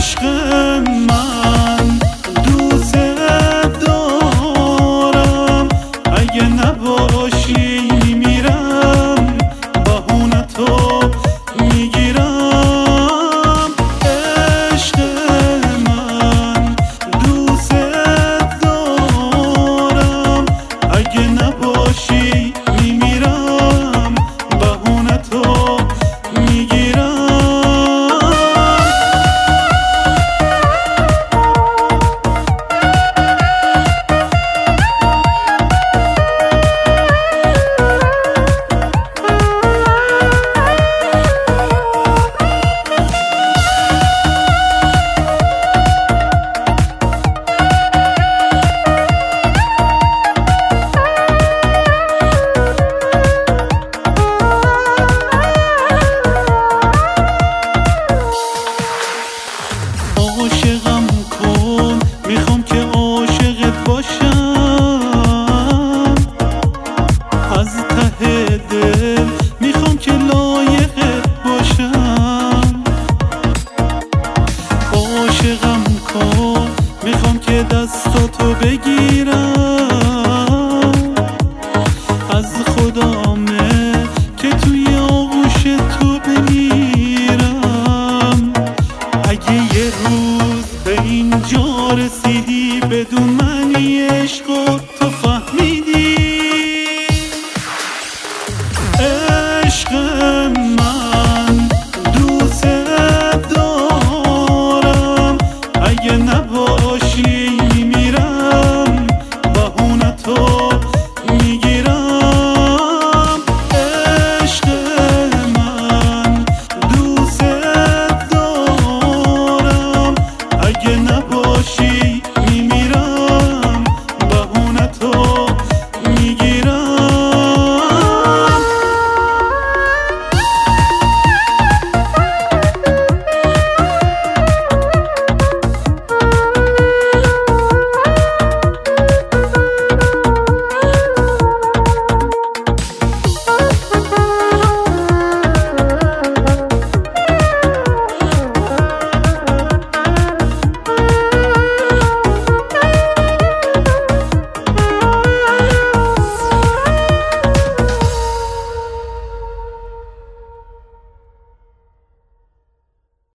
عشق من دوست دارم، اگه نباشی میمیرم، بهونتو میگیرم. عشق من دوست دارم، اگه نباشی میمیرم، بهونتو میگیرم. عاشقم کن، میخوام که عاشقت باشم، از ته دل میخوام که لایقت باشم. عاشقم کن، میخوام که دستاتو بگیرم، از خدامه که توی آغوش تو بمیرم. اگه یه روز به اینجا رسیدی بدون معنی عشق تو فهمیدی